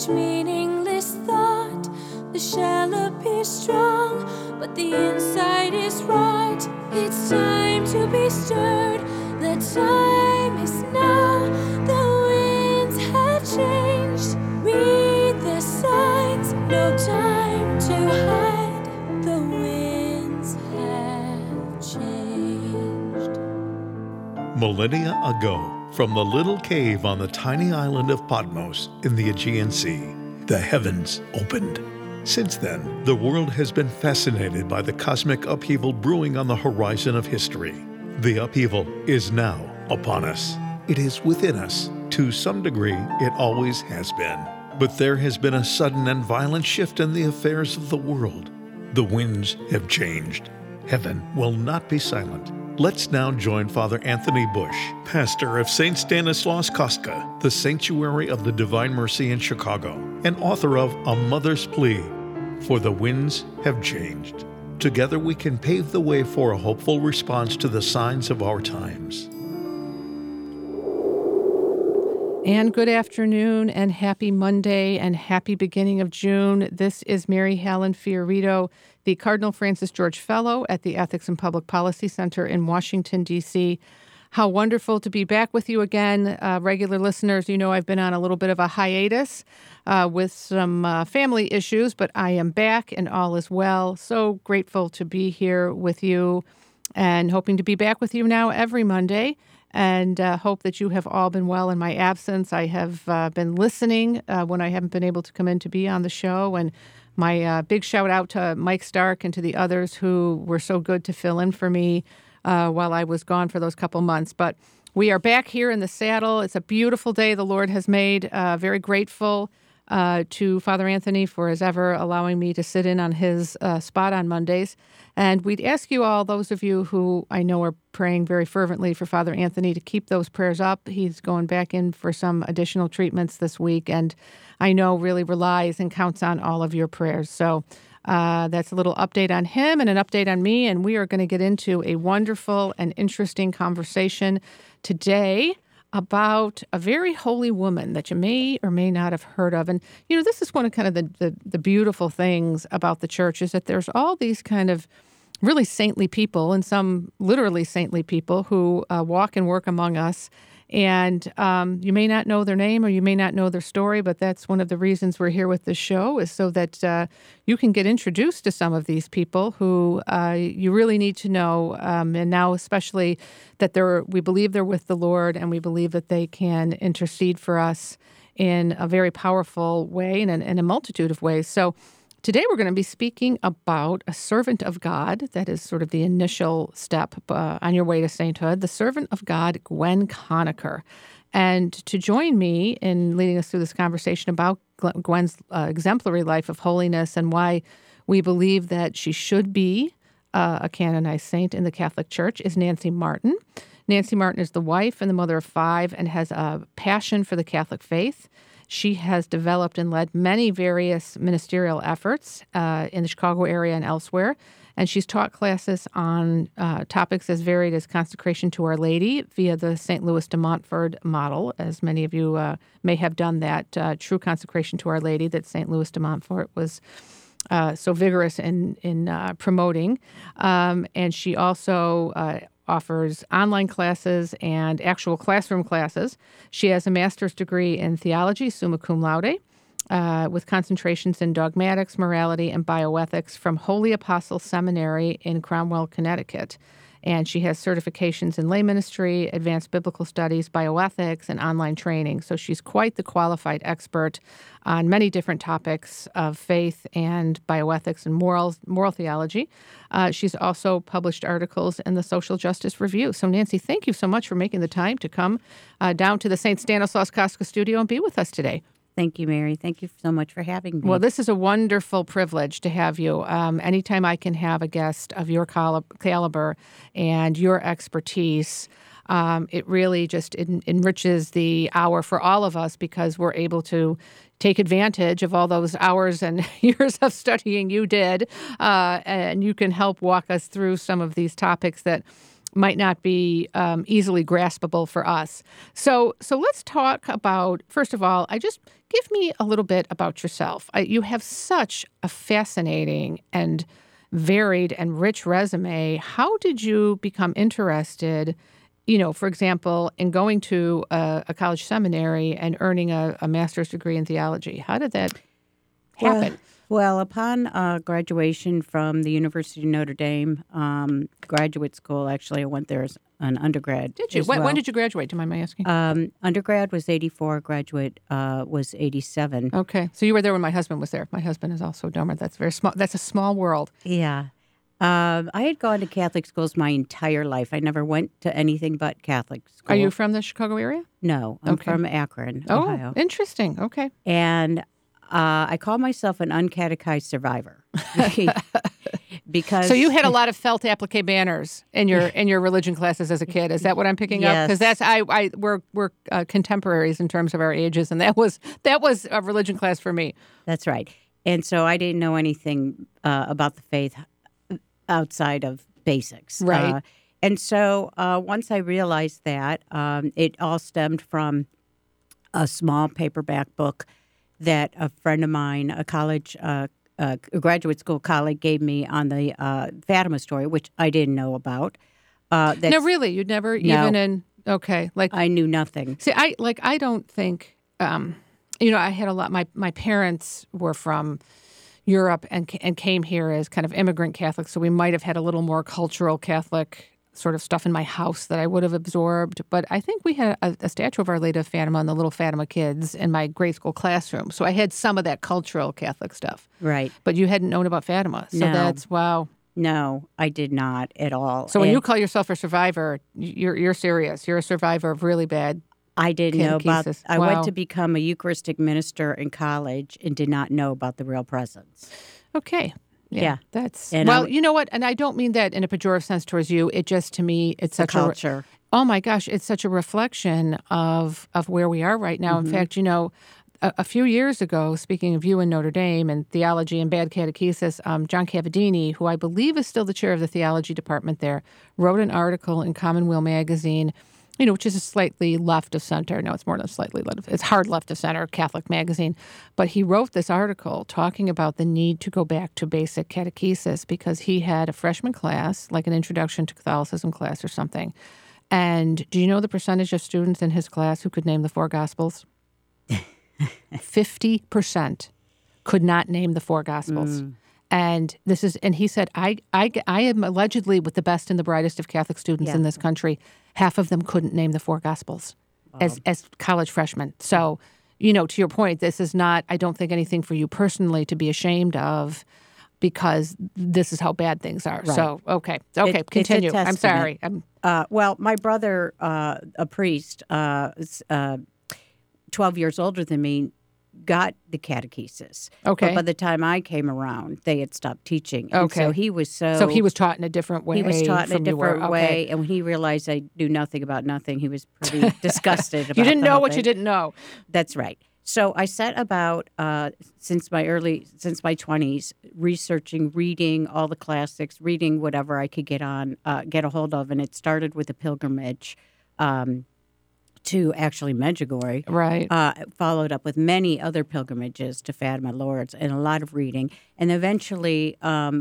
each meaningless thought. The shell appears strong, but the inside is rot. It's time to be stirred. The time is now. The winds have changed. Read the signs. No time to hide. The winds have changed. Millennia ago, from the little cave on the tiny island of Patmos in the Aegean Sea, the heavens opened. Since then, the world has been fascinated by the cosmic upheaval brewing on the horizon of history. The upheaval is now upon us. It is within us. To some degree, it always has been. But there has been a sudden and violent shift in the affairs of the world. The winds have changed. Heaven will not be silent. Let's now join Father Anthony Bush, pastor of St. Stanislaus Kostka, the Sanctuary of the Divine Mercy in Chicago, and author of A Mother's Plea, For the Winds Have Changed. Together we can pave the way for a hopeful response to the signs of our times. And good afternoon and happy Monday and happy beginning of June. This is Mary Helen Fiorito, the Cardinal Francis George Fellow at the Ethics and Public Policy Center in Washington, D.C. How wonderful to be back with you again. Regular listeners, you know I've been on a little bit of a hiatus with some family issues, but I am back and all is well. So grateful to be here with you and hoping to be back with you now every Monday. And hope that you have all been well in my absence. I have been listening when I haven't been able to come in to be on the show. And my big shout out to Mike Stark and to the others who were so good to fill in for me while I was gone for those couple months. But we are back here in the saddle. It's a beautiful day the Lord has made. Very grateful to Father Anthony for as ever allowing me to sit in on his spot on Mondays. And we'd ask you all, those of you who I know are praying very fervently for Father Anthony, to keep those prayers up. He's going back in for some additional treatments this week, and I know really relies and counts on all of your prayers. So that's a little update on him and an update on me, and we are going to get into a wonderful and interesting conversation today about a very holy woman that you may or may not have heard of. And, you know, this is one of kind of the beautiful things about the church is that there's all these kind of really saintly people and some literally saintly people who walk and work among us. And you may not know their name or you may not know their story, but that's one of the reasons we're here with this show is so that you can get introduced to some of these people who you really need to know. And now especially that we believe they're with the Lord and we believe that they can intercede for us in a very powerful way and in a multitude of ways. So today we're going to be speaking about a servant of God. That is sort of the initial step on your way to sainthood, the servant of God, Gwen Conacher. And to join me in leading us through this conversation about Gwen's exemplary life of holiness and why we believe that she should be a canonized saint in the Catholic Church is Nancy Martin. Nancy Martin is the wife and the mother of 5 and has a passion for the Catholic faith. She has developed and led many various ministerial efforts in the Chicago area and elsewhere, and she's taught classes on topics as varied as consecration to Our Lady via the St. Louis de Montfort model, as many of you may have done that true consecration to Our Lady that St. Louis de Montfort was so vigorous in promoting. And she also offers online classes and actual classroom classes. She has a master's degree in theology, summa cum laude, with concentrations in dogmatics, morality, and bioethics from Holy Apostle Seminary in Cromwell, Connecticut. And she has certifications in lay ministry, advanced biblical studies, bioethics, and online training. So she's quite the qualified expert on many different topics of faith and bioethics and moral theology. She's also published articles in the Social Justice Review. So Nancy, thank you so much for making the time to come down to the St. Stanislaus Kostka studio and be with us today. Thank you, Mary. Thank you so much for having me. Well, this is a wonderful privilege to have you. Anytime I can have a guest of your caliber and your expertise, it really just enriches the hour for all of us because we're able to take advantage of all those hours and years of studying you did, and you can help walk us through some of these topics that might not be easily graspable for us. So let's talk about, first of all, give me a little bit about yourself. You have such a fascinating and varied and rich resume. How did you become interested, for example, in going to a college seminary and earning a master's degree in theology? How did that happen? Well, upon graduation from the University of Notre Dame graduate school, actually, I went there as an undergrad. Did you? When did you graduate? Do you mind my asking? Undergrad was 1984, graduate was 1987. Okay. So you were there when my husband was there. My husband is also Domer. That's very small. That's a small world. Yeah. I had gone to Catholic schools my entire life. I never went to anything but Catholic school. Are you from the Chicago area? No, I'm from Akron, Ohio. Oh, interesting. Okay. And I call myself an uncatechized survivor because. So you had a lot of felt applique banners in your religion classes as a kid. Is that what I'm picking up? Because that's we're contemporaries in terms of our ages, and that was a religion class for me. That's right. And so I didn't know anything about the faith outside of basics. Right. And so once I realized that, it all stemmed from a small paperback book that a friend of mine, a graduate school colleague, gave me on the Fatima story, which I didn't know about. No, really, you'd never even okay, like I knew nothing. See, I don't think, I had a lot. My parents were from Europe and came here as kind of immigrant Catholics, so we might have had a little more cultural Catholic sort of stuff in my house that I would have absorbed. But I think we had a statue of Our Lady of Fatima and the little Fatima kids in my grade school classroom. So I had some of that cultural Catholic stuff. Right. But you hadn't known about Fatima. So that's, wow. No, I did not at all. So when you call yourself a survivor, you're serious. You're a survivor of really bad I didn't know about. I Wow. went to become a Eucharistic minister in college and did not know about the Real Presence. Okay. Yeah. That's And you know what? And I don't mean that in a pejorative sense towards you. It just, to me, it's such culture. Oh my gosh, it's such a reflection of where we are right now. In fact, a few years ago, speaking of you in Notre Dame and theology and bad catechesis, John Cavadini, who I believe is still the chair of the theology department there, wrote an article in Commonweal magazine, which is a slightly left of center. No, it's more than slightly left. It's hard left of center, Catholic magazine. But he wrote this article talking about the need to go back to basic catechesis because he had a freshman class, like an introduction to Catholicism class or something. And do you know the percentage of students in his class who could name the four Gospels? 50% could not name the four Gospels. And he said, I am allegedly with the best and the brightest of Catholic students in this country. Half of them couldn't name the four Gospels as college freshmen. So, to your point, this is not, I don't think, anything for you personally to be ashamed of because this is how bad things are. Right. So, okay, continue. I'm sorry. Well, my brother, a priest, 12 years older than me, got the catechesis. Okay. But by the time I came around, they had stopped teaching. And Okay. so he was So he was taught in a different way. He was taught in a from you were. different way, and when he realized I knew nothing about nothing, he was pretty disgusted about You didn't the know whole what thing. you didn't know. That's right. So I set about since my 20s, researching, reading all the classics, reading whatever I could get a hold of, and it started with a pilgrimage to actually Medjugorje. Right. Followed up with many other pilgrimages to Fatima Lourdes and a lot of reading, and eventually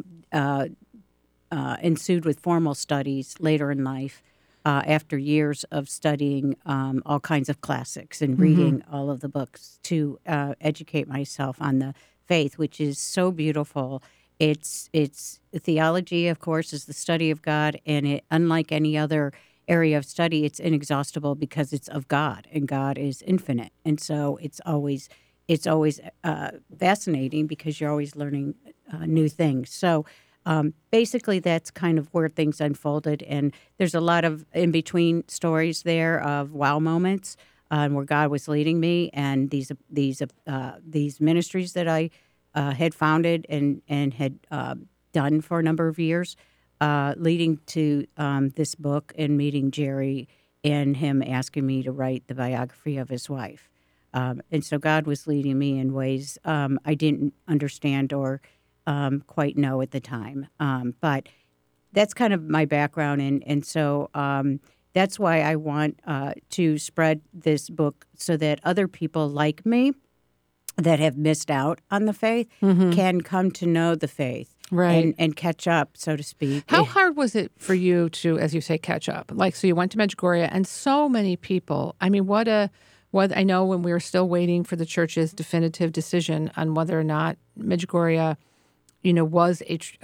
ensued with formal studies later in life. After years of studying all kinds of classics and reading all of the books to educate myself on the faith, which is so beautiful. It's theology, of course, is the study of God, and it, unlike any other area of study, it's inexhaustible because it's of God, and God is infinite, and so it's always fascinating because you're always learning new things. So. Basically, that's kind of where things unfolded, and there's a lot of in-between stories there of wow moments where God was leading me, and these ministries that I had founded and had done for a number of years, leading to this book and meeting Jerry and him asking me to write the biography of his wife. And so God was leading me in ways I didn't understand or quite know at the time. But that's kind of my background, and so that's why I want to spread this book so that other people like me that have missed out on the faith can come to know the faith, Right. and catch up, so to speak. How hard was it for you to, as you say, catch up? Like, so you went to Medjugorje, and so many people. I mean, what I know when we were still waiting for the church's definitive decision on whether or not Medjugorje, was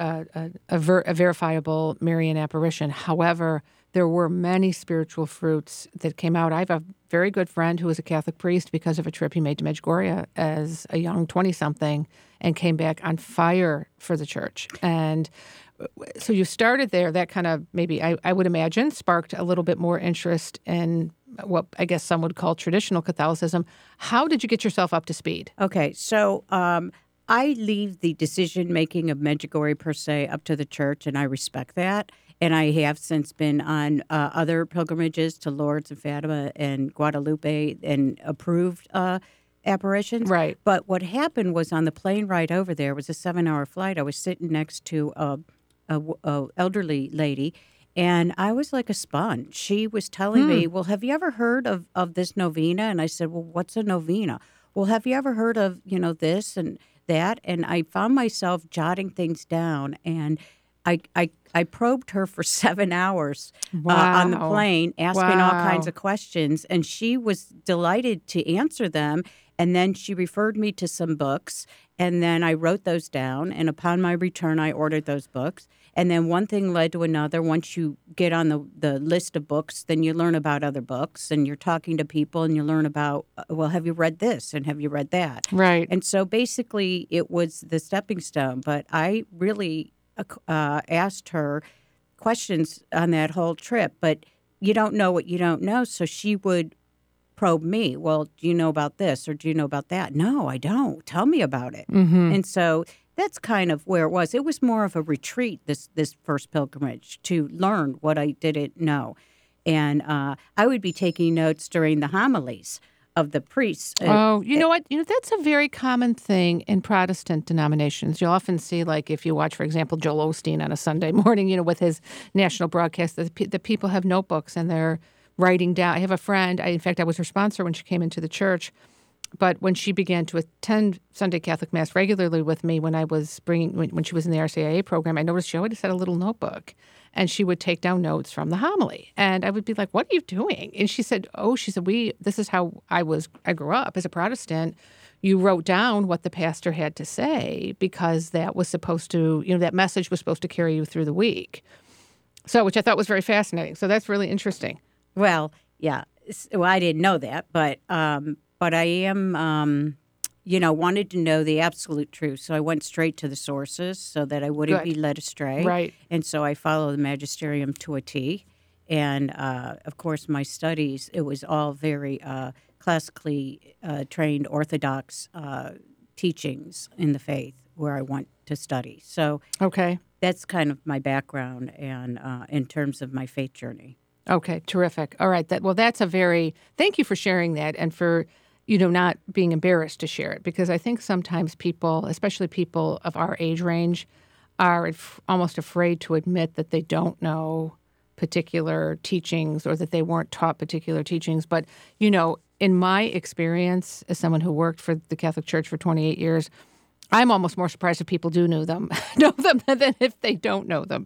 a verifiable Marian apparition. However, there were many spiritual fruits that came out. I have a very good friend who was a Catholic priest because of a trip he made to Medjugorje as a young 20-something and came back on fire for the church. And so you started there. That kind of maybe, I would imagine, sparked a little bit more interest in what I guess some would call traditional Catholicism. How did you get yourself up to speed? Okay, so I leave the decision-making of Medjugorje per se up to the church, and I respect that. And I have since been on other pilgrimages to Lourdes and Fatima and Guadalupe and approved apparitions. Right. But what happened was on the plane ride over there, it was a 7-hour flight. I was sitting next to a elderly lady, and I was like a sponge. She was telling me, well, have you ever heard of this novena? And I said, well, what's a novena? Well, have you ever heard of, this and that? And I found myself jotting things down, and I probed her for 7 hours on the plane, asking all kinds of questions, and she was delighted to answer them. And then she referred me to some books, and then I wrote those down. And upon my return, I ordered those books. And then one thing led to another. Once you get on the list of books, then you learn about other books, and you're talking to people, and you learn about, well, have you read this, and have you read that? Right. And so basically, it was the stepping stone. But I really asked her questions on that whole trip, but you don't know what you don't know. So she would probe me. Well, do you know about this or do you know about that? No, I don't. Tell me about it. And so that's kind of where it was. It was more of a retreat, this first pilgrimage, to learn what I didn't know. And I would be taking notes during the homilies of the priests. You know what? That's a very common thing in Protestant denominations. You'll often see, like, if you watch, for example, Joel Osteen on a Sunday morning, with his national broadcast, the people have notebooks and they're writing down. I have a friend, in fact, I was her sponsor when she came into the church, but when she began to attend Sunday Catholic Mass regularly with me when she was in the RCIA program, I noticed she always had a little notebook. And she would take down notes from the homily. And I would be like, what are you doing? And she said, this is how I grew up as a Protestant. You wrote down what the pastor had to say because that was supposed to, that message was supposed to carry you through the week. So, which I thought was very fascinating. So that's really interesting. Well, yeah. Well, I didn't know that, but I am, wanted to know the absolute truth. So I went straight to the sources so that I wouldn't be led astray. Right. And so I followed the magisterium to a T. And, of course, my studies, it was all very classically trained Orthodox teachings in the faith where I went to study. So that's kind of my background and in terms of my faith journey. Okay, terrific. All right. Thank you for sharing that and for not being embarrassed to share it, because I think sometimes people, especially people of our age range, are almost afraid to admit that they don't know particular teachings or that they weren't taught particular teachings. But, in my experience as someone who worked for the Catholic Church for 28 years, I'm almost more surprised if people do know them than if they don't know them,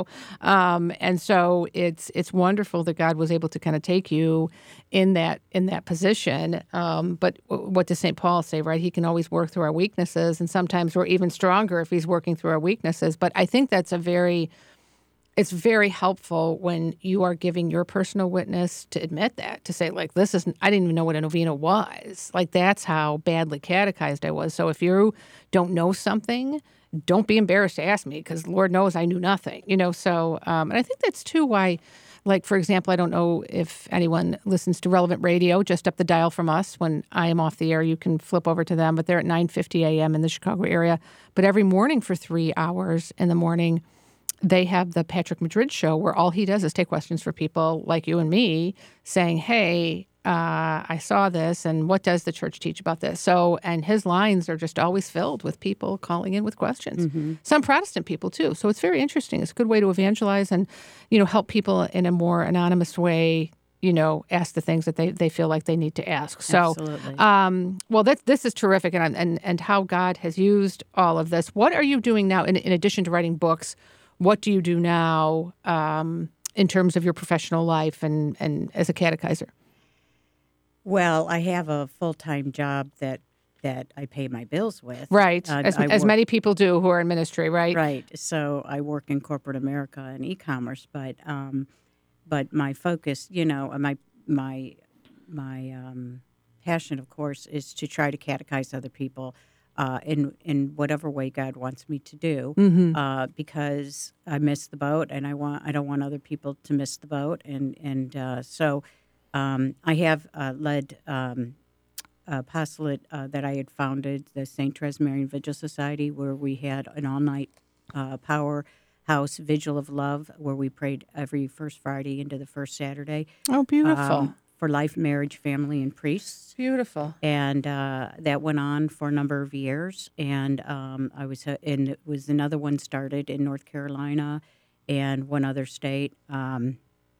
And so it's wonderful that God was able to kind of take you in that position. But what does St. Paul say, right? He can always work through our weaknesses, and sometimes we're even stronger if he's working through our weaknesses. But I think it's very helpful when you are giving your personal witness to admit that, to say, like, I didn't even know what a novena was. Like, that's how badly catechized I was. So if you don't know something, don't be embarrassed to ask me, because Lord knows I knew nothing, So, and I think that's too why, like, for example, I don't know if anyone listens to Relevant Radio, just up the dial from us. When I am off the air, you can flip over to them, but they're at 9:50 a.m. in the Chicago area. But every morning for 3 hours in the morning, they have the Patrick Madrid show where all he does is take questions for people like you and me saying, hey, I saw this, and what does the church teach about this? So, and his lines are just always filled with people calling in with questions. Some Protestant people, too. So it's very interesting. It's a good way to evangelize and, help people in a more anonymous way, ask the things that they feel like they need to ask. So, Absolutely. well, this is terrific, and how God has used all of this. What are you doing now, in addition to writing books? What do you do now in terms of your professional life and as a catechizer? Well, I have a full-time job that I pay my bills with. Right, as many people do who are in ministry, right? Right. So I work in corporate America and e-commerce, but my focus, my passion, of course, is to try to catechize other people in whatever way God wants me to do, because I miss the boat, and I don't want other people to miss the boat, and so I have led a apostolate that I had founded, the St. Therese Marian Vigil Society, where we had an all-night powerhouse vigil of love, where we prayed every first Friday into the first Saturday. Oh, beautiful. For life, marriage, family, and priests. Beautiful. And that went on for a number of years. And and it was another one started in North Carolina and one other state. And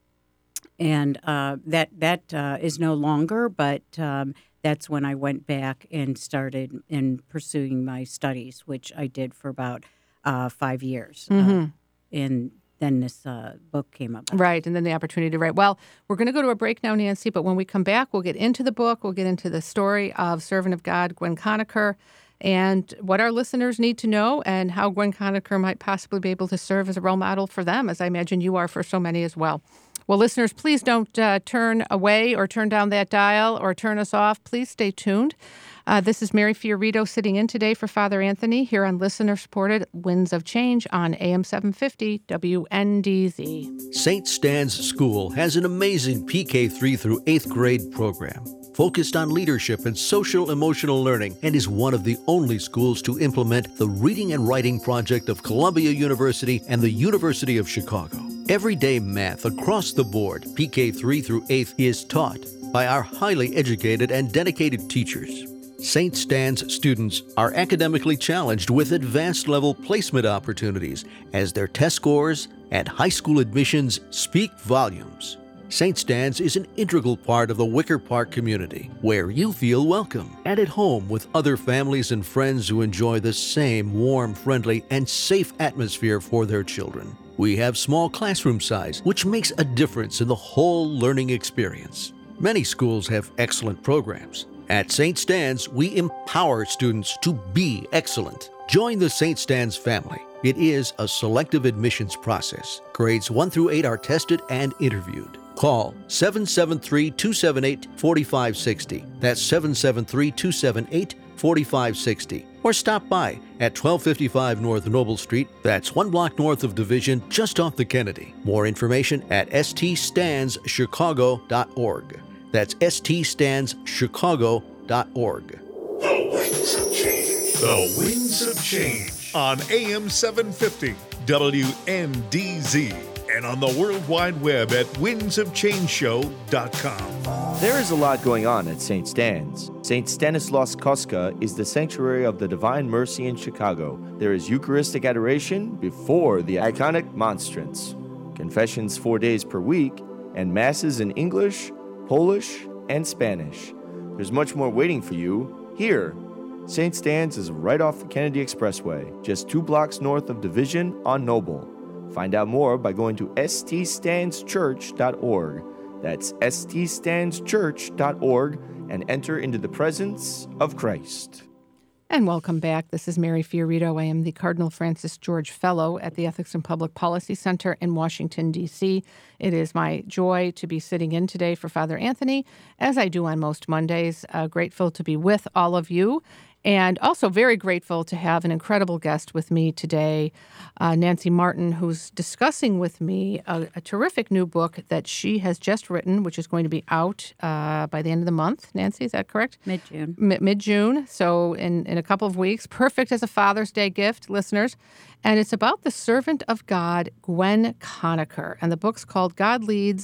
that is no longer, but that's when I went back and started in pursuing my studies, which I did for about 5 years. And then this book came up. Right, and then the opportunity to write. Well, we're going to go to a break now, Nancy, but when we come back, we'll get into the book. We'll get into the story of Servant of God, Gwen Conacher, and what our listeners need to know and how Gwen Conacher might possibly be able to serve as a role model for them, as I imagine you are for so many as well. Well, listeners, please don't turn away or turn down that dial or turn us off. Please stay tuned. This is Mary Fiorito sitting in today for Father Anthony here on listener-supported Winds of Change on AM 750 WNDZ. St. Stan's School has an amazing PK3 through 8th grade program focused on leadership and social-emotional learning, and is one of the only schools to implement the Reading and Writing Project of Columbia University and the University of Chicago. Everyday math across the board, PK3 through 8th, is taught by our highly educated and dedicated teachers. St. Stan's students are academically challenged with advanced level placement opportunities as their test scores and high school admissions speak volumes. St. Stan's is an integral part of the Wicker Park community, where you feel welcome and at home with other families and friends who enjoy the same warm, friendly, and safe atmosphere for their children. We have small classroom size, which makes a difference in the whole learning experience. Many schools have excellent programs. At St. Stan's, we empower students to be excellent. Join the St. Stan's family. It is a selective admissions process. Grades 1 through 8 are tested and interviewed. Call 773-278-4560. That's 773-278-4560. Or stop by at 1255 North Noble Street. That's 1 block north of Division, just off the Kennedy. More information at ststandschicago.org. That's ststandschicago.org. The Winds of Change. The Winds of Change on AM 750 WNDZ and on the World Wide Web at windsofchangeshow.com. There is a lot going on at St. Stan's. St. Stanislaus Kostka is the sanctuary of the Divine Mercy in Chicago. There is Eucharistic adoration before the iconic monstrance, confessions 4 days per week, and masses in English, Polish, and Spanish. There's much more waiting for you here. St. Stan's is right off the Kennedy Expressway, just 2 blocks north of Division on Noble. Find out more by going to ststandschurch.org. That's ststandschurch.org and enter into the presence of Christ. And welcome back. This is Mary Fiorito. I am the Cardinal Francis George Fellow at the Ethics and Public Policy Center in Washington, D.C. It is my joy to be sitting in today for Father Anthony, as I do on most Mondays. Grateful to be with all of you. And also very grateful to have an incredible guest with me today, Nancy Martin, who's discussing with me a terrific new book that she has just written, which is going to be out by the end of the month. Nancy, is that correct? Mid-June. Mid-June, so in a couple of weeks. Perfect as a Father's Day gift, listeners. And it's about the servant of God, Gwen Conacher. And the book's called God Leads,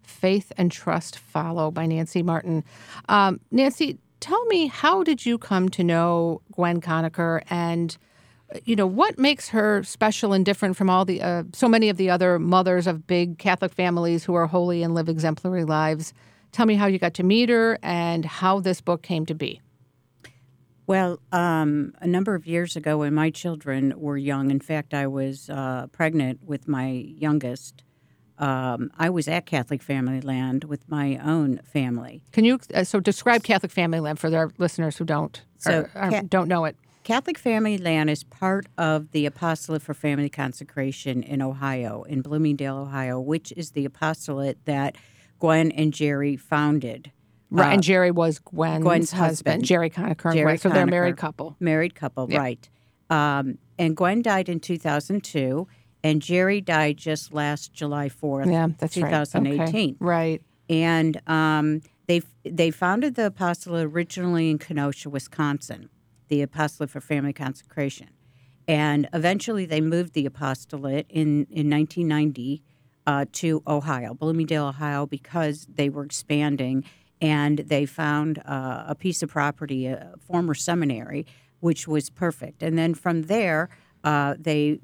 Faith and Trust Follow by Nancy Martin. Nancy, tell me, how did you come to know Gwen Conacher, and what makes her special and different from all the so many of the other mothers of big Catholic families who are holy and live exemplary lives? Tell me how you got to meet her and how this book came to be. Well, a number of years ago when my children were young, in fact, I was pregnant with my youngest. I was at Catholic Family Land with my own family. Can you so describe Catholic Family Land for their listeners who don't know it? Catholic Family Land is part of the Apostolate for Family Consecration in Ohio, in Bloomingdale, Ohio, which is the apostolate that Gwen and Jerry founded. Right, and Jerry was Gwen's husband, Jerry Conacher and Gwen. So they're a married couple. Married couple, yep. Right. And Gwen died in 2002, and Jerry died just last July 4th, that's 2018. Right. Okay. Right. And they founded the apostolate originally in Kenosha, Wisconsin, the Apostolate for Family Consecration. And eventually they moved the apostolate in 1990 to Ohio, Bloomingdale, Ohio, because they were expanding. And they found a piece of property, a former seminary, which was perfect. And then from there, they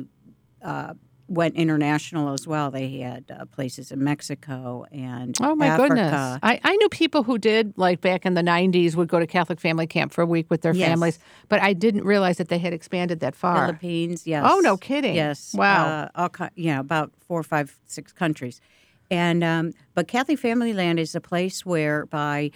went international as well. They had places in Mexico and oh my Africa. Goodness! I knew people who did, like back in the 90s, would go to Catholic family camp for a week with their families, but I didn't realize that they had expanded that far. Philippines, yes. Oh, no kidding. Yes. Wow. About 4, 5, 6 countries. And but Catholic Family Land is a place whereby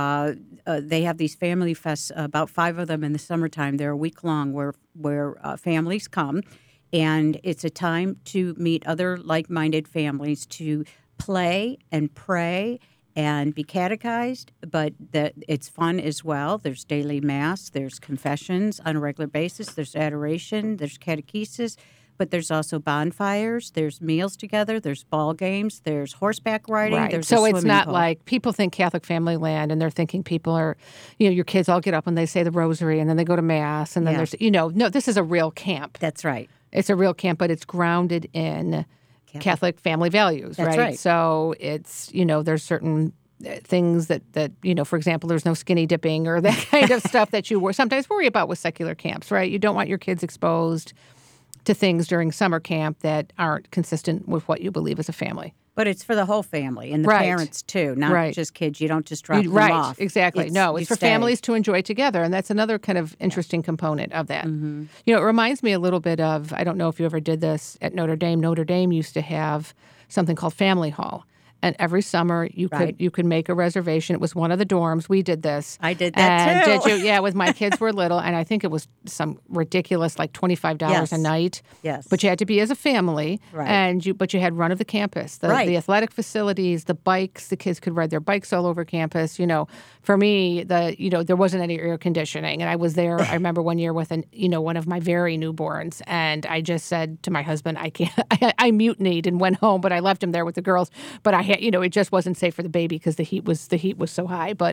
they have these family fests, about 5 of them in the summertime. They're a week long where families come, and it's a time to meet other like-minded families to play and pray and be catechized, but that it's fun as well. There's daily mass, there's confessions on a regular basis, there's adoration, there's catechesis. But there's also bonfires, there's meals together, there's ball games, there's horseback riding, right. there's so a it's not pool. Like people think Catholic Family Land and they're thinking people are, your kids all get up and they say the rosary and then they go to mass and then there's, no, this is a real camp. That's right. It's a real camp, but it's grounded in Catholic family values, That's right? So it's, there's certain things that, for example, there's no skinny dipping or that kind of stuff that you sometimes worry about with secular camps, right? You don't want your kids exposed to things during summer camp that aren't consistent with what you believe as a family. But it's for the whole family and the right. parents, too, not right. just kids. You don't just drop them right. off. Exactly. It's for families to enjoy together, and that's another kind of interesting component of that. Mm-hmm. It reminds me a little bit of, I don't know if you ever did this at Notre Dame. Notre Dame used to have something called Family Hall. And every summer you could make a reservation. It was one of the dorms. We did this. I did that too. Did you? Yeah, with my kids were little, and I think it was some ridiculous, like $25 a night. Yes. But you had to be as a family, right. But you had run of the campus, the athletic facilities, the bikes. The kids could ride their bikes all over campus. For me, there wasn't any air conditioning, and I was there. I remember one year with one of my very newborns, and I just said to my husband, I can't. I mutinied and went home, but I left him there with the girls. But I it just wasn't safe for the baby because the heat was so high. But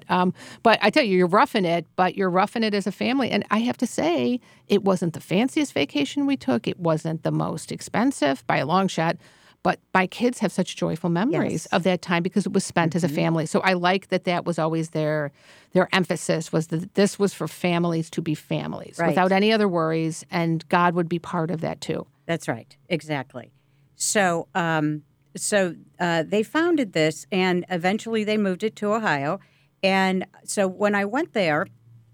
I tell you, you're roughing it, but you're roughing it as a family. And I have to say, it wasn't the fanciest vacation we took. It wasn't the most expensive by a long shot. But my kids have such joyful memories of that time because it was spent as a family. So I like that was always their emphasis, was that this was for families to be families without any other worries, and God would be part of that too. That's right. Exactly. So they founded this, and eventually they moved it to Ohio. And so when I went there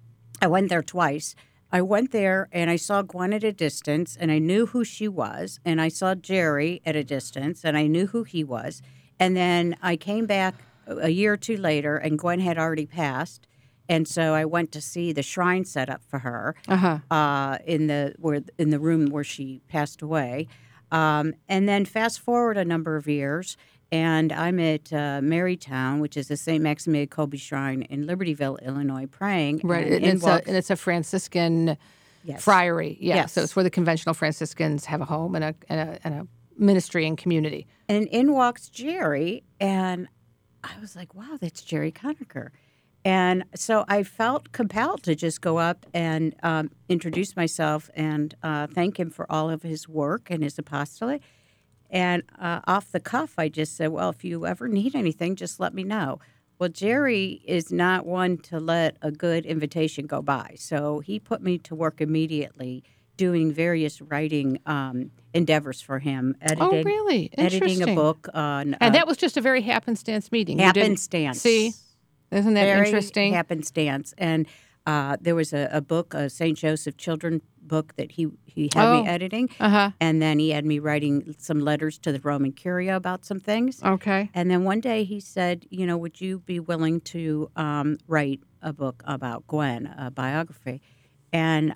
twice. I went there, and I saw Gwen at a distance, and I knew who she was. And I saw Jerry at a distance, and I knew who he was. And then I came back a year or two later, and Gwen had already passed. And so I went to see the shrine set up for her in the room where she passed away. And then fast forward a number of years, and I'm at Marytown, which is the St. Maximilian Kolbe Shrine in Libertyville, Illinois, praying. Right, and it's a Franciscan friary. Yeah, yes. So it's where the conventional Franciscans have a home and a ministry and community. And in walks Jerry, and I was like, wow, that's Jerry Conacher. And so I felt compelled to just go up and introduce myself and thank him for all of his work and his apostolate. And off the cuff, I just said, well, if you ever need anything, just let me know. Well, Jerry is not one to let a good invitation go by. So he put me to work immediately doing various writing endeavors for him. Editing, Oh, really? Editing a Interesting. book on... And that was just a very happenstance meeting. You didn't- happenstance. See? Isn't that Very interesting? happenstance. And there was a book, a St. Joseph Children book that he had me editing. Uh-huh. And then he had me writing some letters to the Roman Curia about some things. Okay. And then one day he said, would you be willing to write a book about Gwen, a biography? And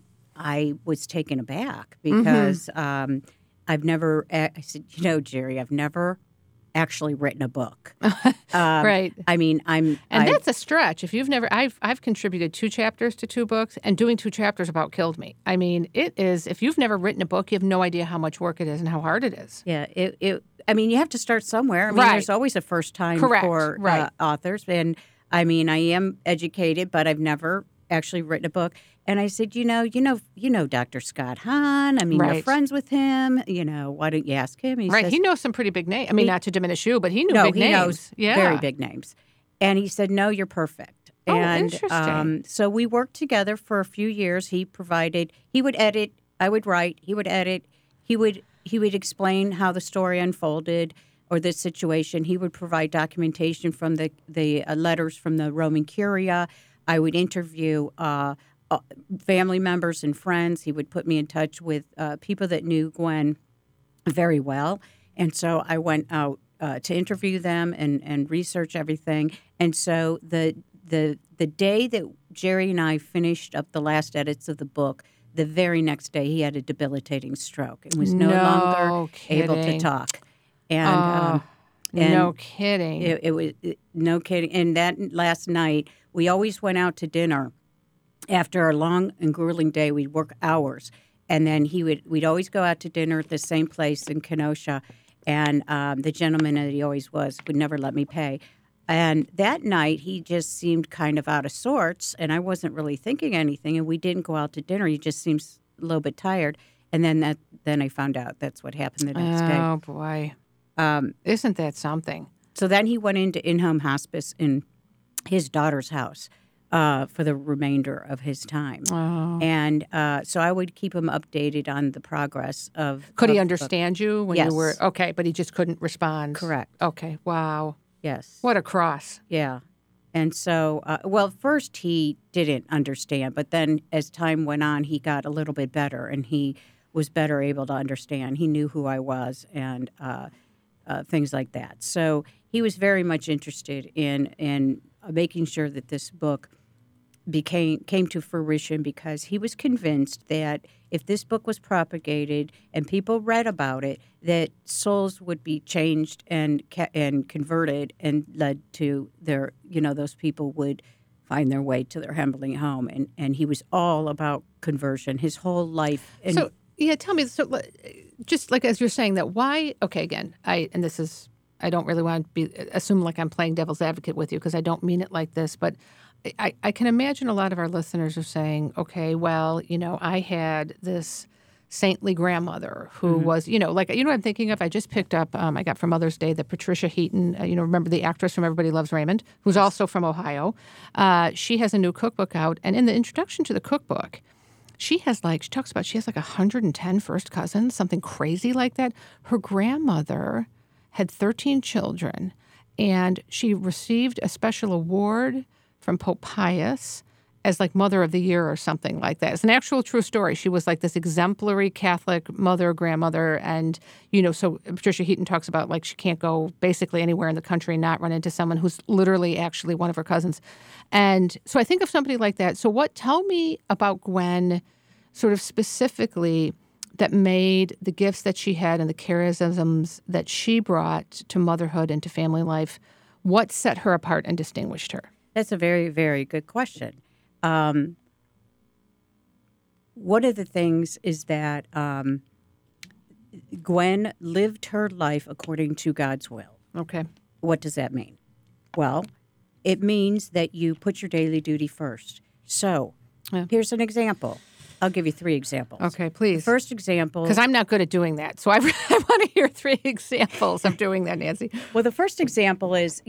I was taken aback because I've never, I said, Jerry, I've never actually written a book. Right. I mean, And that's a stretch. If you've never, I've contributed 2 chapters to 2 books, and doing 2 chapters about killed me. I mean, it is. If you've never written a book, you have no idea how much work it is and how hard it is. Yeah, I mean, you have to start somewhere. I mean, Right. there's always a first time Correct. for Right. authors. And I mean, I am educated, but I've never actually written a book. And I said, you know, Dr. Scott Hahn. I mean, you're Right. friends with him. Why don't you ask him? He Right. says, He knows some pretty big names. I mean, not to diminish you, but he knew no, big he names. knows Yeah. very big names. And he said, no, you're perfect. Oh, And interesting. so we worked together for a few years. He would edit, I would write, he would edit, he would explain how the story unfolded or the situation. He would provide documentation from the letters from the Roman Curia. I would interview family members and friends. He would put me in touch with people that knew Gwen very well. And so I went out to interview them and research everything. And so the day that Jerry and I finished up the last edits of the book, the very next day he had a debilitating stroke and was no longer able to kidding. talk. And No kidding. it was no kidding. And that last night, we always went out to dinner. After a long and grueling day, we'd work hours, and then we'd always go out to dinner at the same place in Kenosha. And the gentleman that he always was would never let me pay. And that night, he just seemed kind of out of sorts, and I wasn't really thinking anything. And we didn't go out to dinner. He just seems a little bit tired. And then I found out that's what happened the next day. Oh, boy. Isn't that something? So then he went into in-home hospice in his daughter's house for the remainder of his time. Oh. And so I would keep him updated on the progress of... Could he of- understand you when Yes. you were... Okay, but he just couldn't respond. Correct. Okay, wow. Yes. What a cross. Yeah. And so, first he didn't understand, but then as time went on, he got a little bit better, and he was better able to understand. He knew who I was and things like that. So he was very much interested in making sure that this book came to fruition, because he was convinced that if this book was propagated and people read about it, that souls would be changed and converted and led to their, those people would find their way to their heavenly home. And he was all about conversion his whole life. And So, yeah, tell me, so just like as you're saying that, why, okay, again, I don't really want to assume like I'm playing devil's advocate with you, because I don't mean it like this, but I can imagine a lot of our listeners are saying, okay, well, I had this saintly grandmother who was, what I'm thinking of? I just picked up, I got for Mother's Day, that Patricia Heaton, remember the actress from Everybody Loves Raymond, who's also from Ohio. She has a new cookbook out, and in the introduction to the cookbook, she has she has 110 first cousins, something crazy like that. Her grandmother had 13 children, and she received a special award from Pope Pius as Mother of the Year or something like that. It's an actual true story. She was this exemplary Catholic mother, grandmother, and, so Patricia Heaton talks about she can't go basically anywhere in the country and not run into someone who's literally actually one of her cousins. And so I think of somebody like that. So tell me about Gwen sort of specifically that made the gifts that she had and the charisms that she brought to motherhood and to family life. What set her apart and distinguished her? that's a very, very good question. One of the things is that Gwen lived her life according to God's will. Okay. What does that mean? Well, it means that you put your daily duty first. So here's an example. I'll give you 3 examples. Okay, please. The first example, Because I'm not good at doing that. So I want to hear 3 examples of doing that, Nancy. well, the first example is,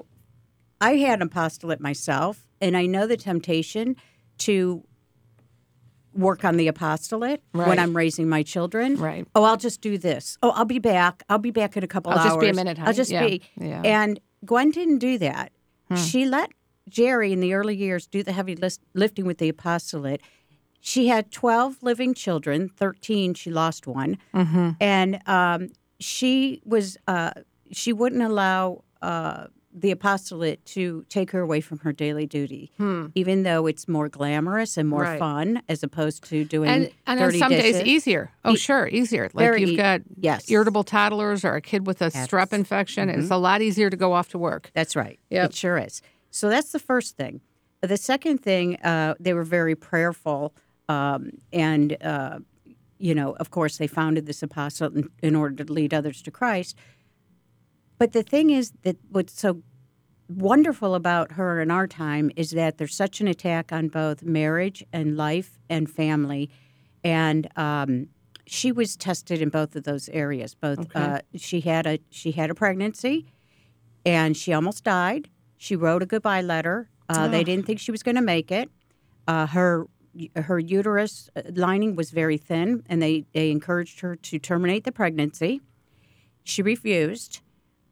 I had an apostolate myself, and I know the temptation to work on the apostolate Right. when I'm raising my children. Right. Oh, I'll just do this. Oh, I'll be back. I'll be back in a couple hours. I'll just be a minute, honey. I'll just Yeah, be. yeah. And Gwen didn't do that. She let Jerry in the early years do the heavy lifting with the apostolate. She had 12 living children, 13, she lost one. And she wouldn't allow the apostolate to take her away from her daily duty, even though it's more glamorous and more Right. fun as opposed to doing And on dirty some dishes. days easier. Oh, sure, easier. Like Very you've got yes. irritable toddlers or a kid with a strep infection. It's a lot easier to go off to work. That's right. Yep. It sure is. So that's the first thing. The second thing, they were very prayerful. And, of course, they founded this apostolate in order to lead others to Christ. But the thing is that what's so wonderful about her in our time is that there's such an attack on both marriage and life and family. And she was tested in both of those areas. She had a pregnancy, and she almost died. She wrote a goodbye letter. They didn't think she was going to make it. Her uterus lining was very thin, and they encouraged her to terminate the pregnancy. She refused,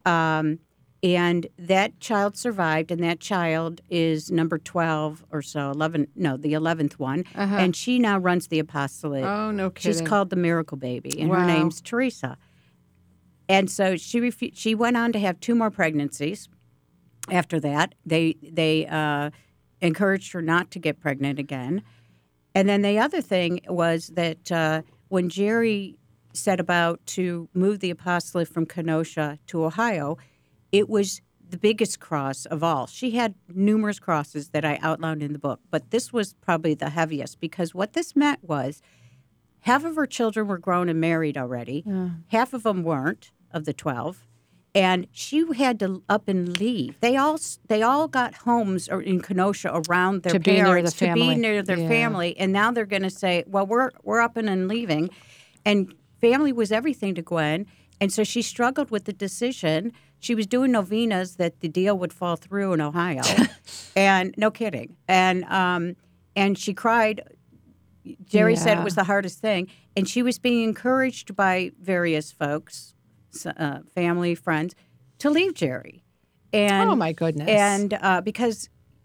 and that child survived, and that child is number 12 or so, 11. No, the 11th one, and she now runs the apostolate. Oh, no kidding. She's called the Miracle Baby, and Wow. her name's Teresa. And so she went on to have 2 more pregnancies. After that, they encouraged her not to get pregnant again. And then the other thing was that when Jerry set about to move the apostolate from Kenosha to Ohio, it was the biggest cross of all. She had numerous crosses that I outlined in the book, but this was probably the heaviest because what this meant was half of her children were grown and married already. Half of them weren't, of the 12. And she had to up and leave. They all got homes in Kenosha around their To be near parents the family. to be near their Yeah. family, and now they're going to say, "Well, we're up and leaving," and family was everything to Gwen, and so she struggled with the decision. She was doing novenas that the deal would fall through in Ohio, and no kidding, and she cried. Jerry said Yeah. it was the hardest thing, and she was being encouraged by various folks. Family, friends, to leave Jerry, and Oh, my goodness. and because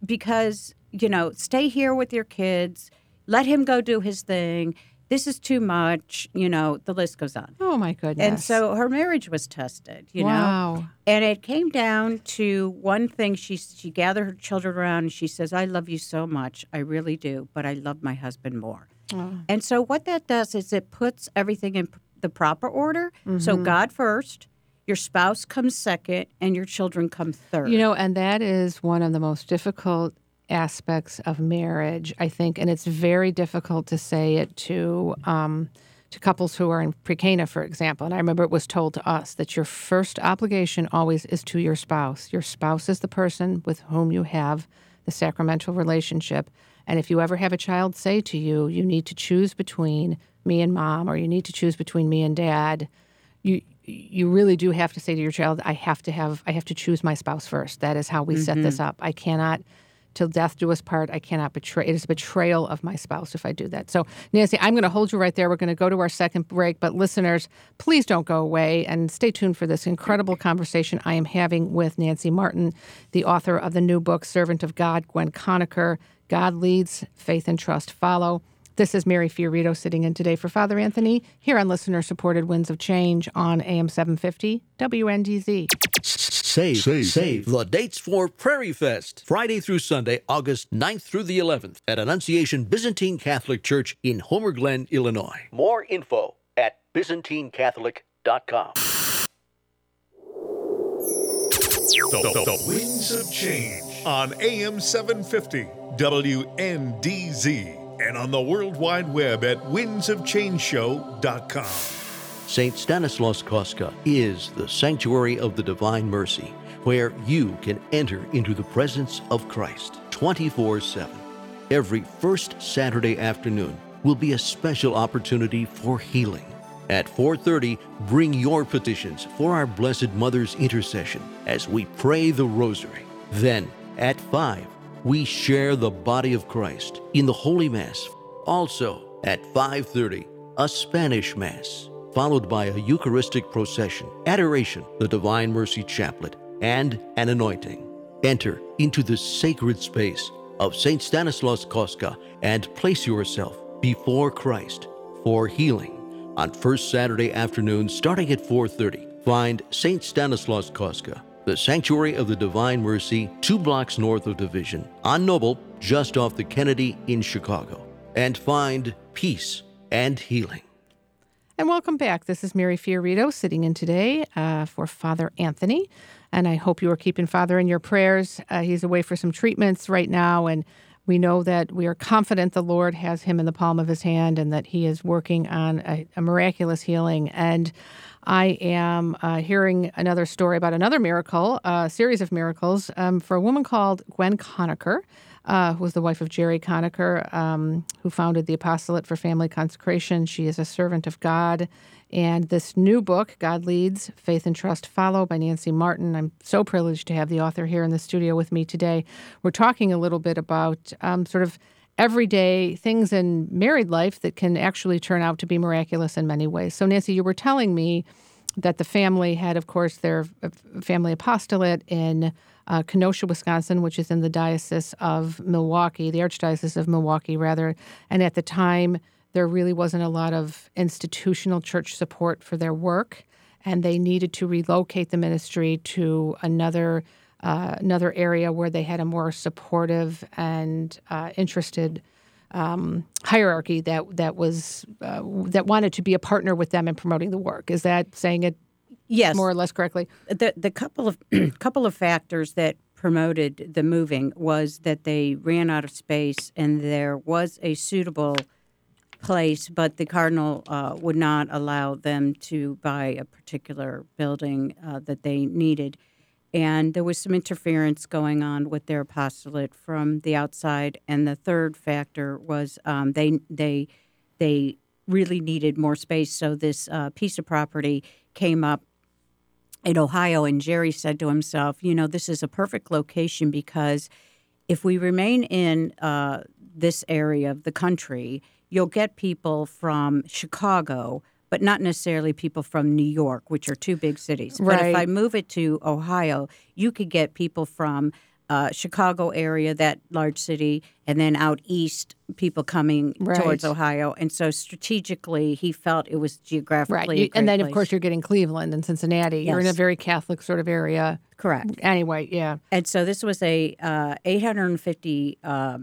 stay here with your kids, let him go do his thing. This is too much, the list goes on. Oh, my goodness. And so her marriage was tested, Wow. and it came down to one thing. She gathered her children around and she says, "I love you so much, I really do, but I love my husband more." And so what that does is it puts everything in the proper order. So God first, your spouse comes second, and your children come third. And that is one of the most difficult aspects of marriage, I think, and it's very difficult to say it to couples who are in pre-Cana, for example. And I remember it was told to us that your first obligation always is to your spouse. Your spouse is the person with whom you have the sacramental relationship. And if you ever have a child say to you, "You need to choose between me and mom," or "You need to choose between me and dad," you really do have to say to your child, I have to choose my spouse first. That is how we set this up. I cannot, till death do us part, I cannot betray. It is a betrayal of my spouse if I do that. So, Nancy, I'm going to hold you right there. We're going to go to our second break. But listeners, please don't go away and stay tuned for this incredible conversation I am having with Nancy Martin, the author of the new book, Servant of God, Gwen Conacher, God Leads, Faith and Trust Follow. This is Mary Fiorito sitting in today for Father Anthony here on listener-supported Winds of Change on AM 750 WNDZ. Save the dates for Prairie Fest, Friday through Sunday, August 9th through the 11th at Annunciation Byzantine Catholic Church in Homer Glen, Illinois. More info at ByzantineCatholic.com. The Winds of Change on AM 750 WNDZ and on the World Wide Web at windsofchangeshow.com. St. Stanislaus Kostka is the sanctuary of the Divine Mercy, where you can enter into the presence of Christ 24/7. Every first Saturday afternoon, will be a special opportunity for healing. At 4:30, bring your petitions for our Blessed Mother's intercession as we pray the Rosary. Then, at 5, we share the body of Christ in the Holy Mass. Also, at 5:30, a Spanish Mass, followed by a Eucharistic procession, adoration, the Divine Mercy Chaplet, and an anointing. Enter into the sacred space of St. Stanislaus Kostka and place yourself before Christ for healing. On first Saturday afternoon, starting at 4:30, find St. Stanislaus Kostka, the Sanctuary of the Divine Mercy, 2 blocks north of Division, on Noble, just off the Kennedy in Chicago, and find peace and healing. And welcome back. This is Mary Fiorito sitting in today for Father Anthony. And I hope you are keeping Father in your prayers. He's away for some treatments right now, and we know that we are confident the Lord has him in the palm of his hand and that he is working on a miraculous healing. And I am hearing another story about another miracle, a series of miracles, for a woman called Gwen Conacher, who was the wife of Jerry Conacher, who founded the Apostolate for Family Consecration. She is a servant of God. And this new book, God Leads, Faith and Trust Follow, by Nancy Martin. I'm so privileged to have the author here in the studio with me today. We're talking a little bit about sort of everyday things in married life that can actually turn out to be miraculous in many ways. So, Nancy, you were telling me that the family had, of course, their family apostolate in Kenosha, Wisconsin, which is in the Diocese of Milwaukee, the Archdiocese of Milwaukee, rather. And at the time, there really wasn't a lot of institutional church support for their work, and they needed to relocate the ministry to another area where they had a more supportive and interested hierarchy that wanted to be a partner with them in promoting the work. Is that saying it Yes, more or less correctly? The couple of factors that promoted the moving was that they ran out of space, and there was a suitable place, but the cardinal would not allow them to buy a particular building that they needed. And there was some interference going on with their apostolate from the outside. And the third factor was they really needed more space. So this piece of property came up in Ohio, and Jerry said to himself, this is a perfect location because if we remain in this area of the country, you'll get people from Chicago, but not necessarily people from New York, which are 2 big cities. Right. But if I move it to Ohio, you could get people from Chicago area, that large city, and then out east, people coming towards Ohio. And so strategically, he felt it was geographically a great and then, place. of course, you're getting Cleveland and Cincinnati. Yes. You're in a very Catholic sort of area. Correct. Anyway, yeah. And so this was a 850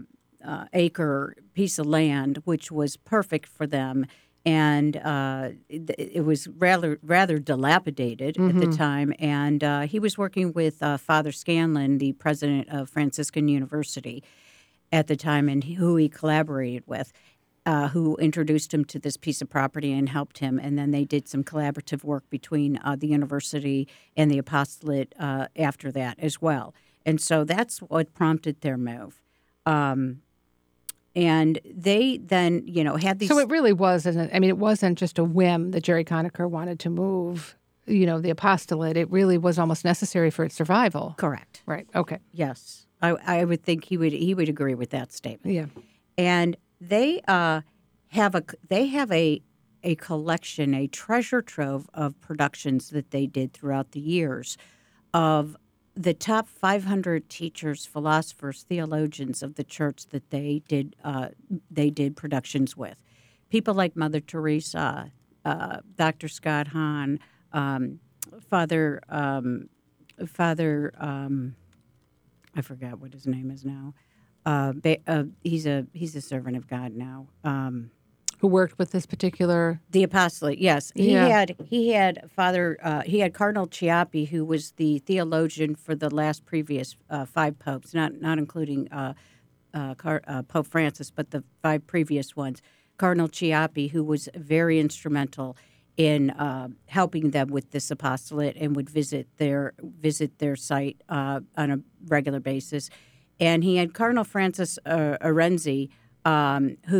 acre piece of land, which was perfect for them. And it was rather dilapidated at the time. And he was working with Father Scanlon, the president of Franciscan University at the time, and who he collaborated with, who introduced him to this piece of property and helped him. And then they did some collaborative work between the university and the apostolate after that as well. And so that's what prompted their move. And they then, had these. So it really wasn't. I mean, it wasn't just a whim that Jerry Conacher wanted to move, the apostolate. It really was almost necessary for its survival. Correct. Right. Okay. Yes, I would think he would agree with that statement. Yeah. And they have a collection, a treasure trove of productions that they did throughout the years of the top 500 teachers, philosophers, theologians of the church that they did productions with. People like Mother Teresa, Dr. Scott Hahn, Father, I forgot what his name is now. He's a servant of God now. Who worked with this particular the apostolate? Yes, he had Cardinal Chiappi, who was the theologian for the last previous 5 popes, not including Pope Francis, but the 5 previous ones. Cardinal Chiappi, who was very instrumental in helping them with this apostolate and would visit their site on a regular basis, and he had Cardinal Francis Arenzi, who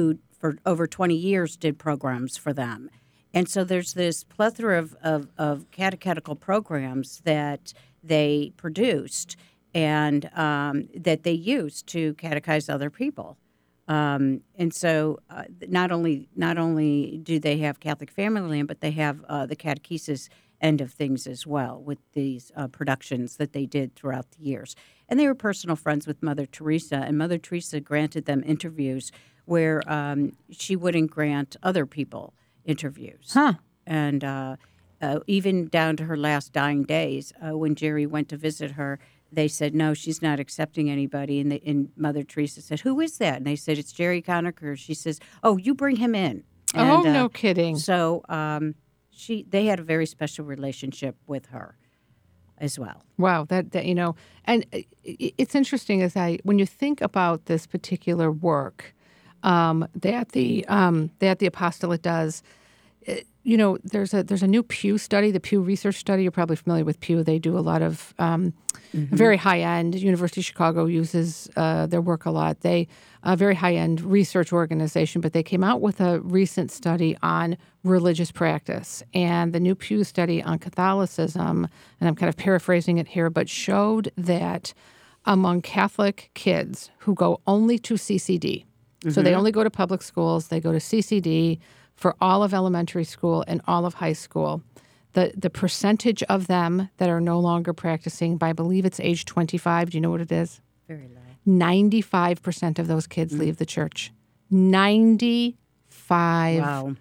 for over 20 years did programs for them. And so there's this plethora of catechetical programs that they produced and that they used to catechize other people. And so not only do they have Catholic Family Land, but they have the catechesis end of things as well with these productions that they did throughout the years. And they were personal friends with Mother Teresa, and Mother Teresa granted them interviews where she wouldn't grant other people interviews. Huh. And even down to her last dying days, when Jerry went to visit her, they said, no, she's not accepting anybody. And Mother Teresa said, who is that? And they said, it's Jerry Conacher. She says, oh, you bring him in. And, no kidding. So they had a very special relationship with her as well. Wow, that and it's interesting when you think about this particular work that the apostolate does. There's a new Pew study, the Pew Research Study. You're probably familiar with Pew. They do a lot of very high-end. University of Chicago uses their work a lot. They a very high-end research organization, but they came out with a recent study on religious practice. And the new Pew study on Catholicism, and I'm kind of paraphrasing it here, but showed that among Catholic kids who go only to CCD, so they only go to public schools, they go to CCD for all of elementary school and all of high school, the percentage of them that are no longer practicing by, I believe it's age 25. Do you know what it is? Very low. 95% of those kids leave the church. 95%. Wow.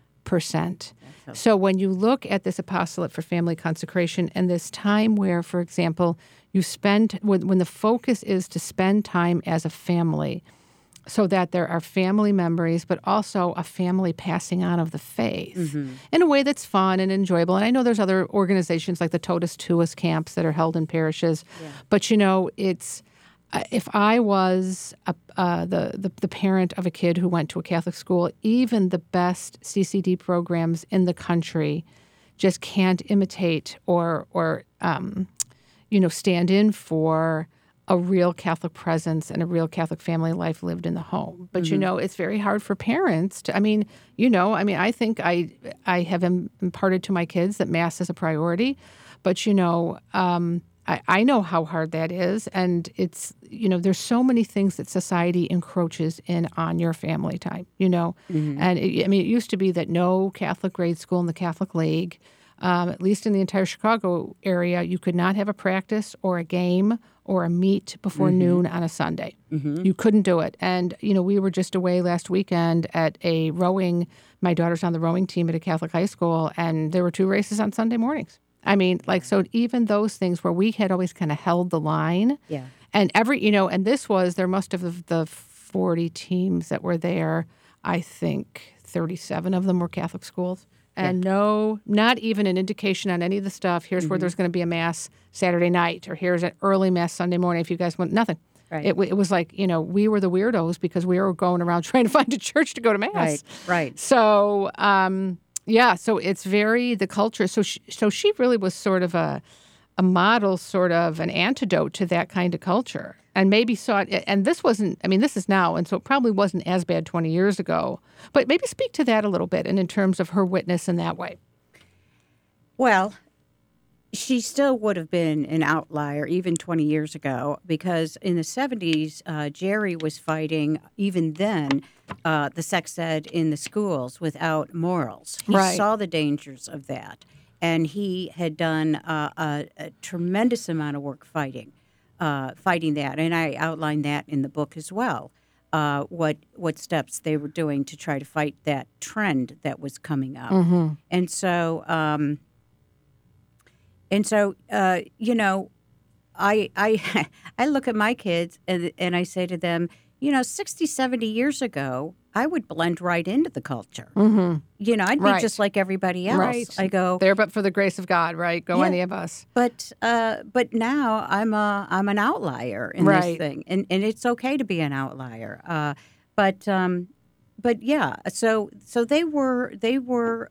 So when you look at this apostolate for family consecration and this time where, for example, you spend, when the focus is to spend time as a family, so that there are family memories, but also a family passing on of the faith in a way that's fun and enjoyable. And I know there's other organizations like the Totus Tuus camps that are held in parishes, but it's if I was the parent of a kid who went to a Catholic school, even the best CCD programs in the country just can't imitate or stand in for a real Catholic presence and a real Catholic family life lived in the home. But, it's very hard for parents to, I think I have imparted to my kids that Mass is a priority. But, I know how hard that is. And it's, there's so many things that society encroaches in on your family time, And, it used to be that no Catholic grade school in the Catholic League, at least in the entire Chicago area, you could not have a practice or a game or a meet before noon on a Sunday. You couldn't do it. And, we were just away last weekend at a rowing. My daughter's on the rowing team at a Catholic high school, and there were 2 races on Sunday mornings. So even those things where we had always kind of held the line. Yeah. And and this was, there must have the 40 teams that were there, I think 37 of them were Catholic schools. And no, not even an indication on any of the stuff. Here's where there's going to be a Mass Saturday night, or here's an early Mass Sunday morning if you guys want. Nothing. Right. It was like, we were the weirdos because we were going around trying to find a church to go to Mass. Right. So, so it's very, the culture. So she really was sort of a model, sort of an antidote to that kind of culture. And maybe saw it, and this wasn't, this is now, and so it probably wasn't as bad 20 years ago. But maybe speak to that a little bit, and in terms of her witness in that way. Well, she still would have been an outlier even 20 years ago, because in the 70s, Jerry was fighting, even then, the sex ed in the schools without morals. He saw the dangers of that, and he had done a tremendous amount of work fighting that, and I outlined that in the book as well. What steps they were doing to try to fight that trend that was coming up, and so I look at my kids and I say to them, 60, 70 years ago, I would blend right into the culture. I'd be just like everybody else. Right. I go there, but for the grace of God, right? Go any of us. But now I'm an outlier in this thing, and it's okay to be an outlier. But yeah, so they were